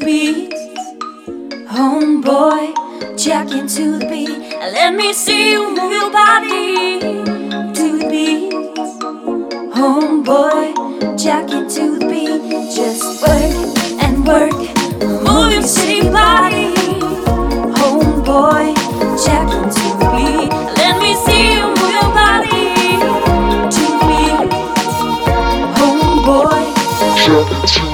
beat. Homeboy, jack into the beat. Let me see you move your body to the beat. Homeboy, jack into the beat. Just work and work, move your city body. Homeboy, jack into the beat. Let me see you move your body to the beat. Homeboy, jack into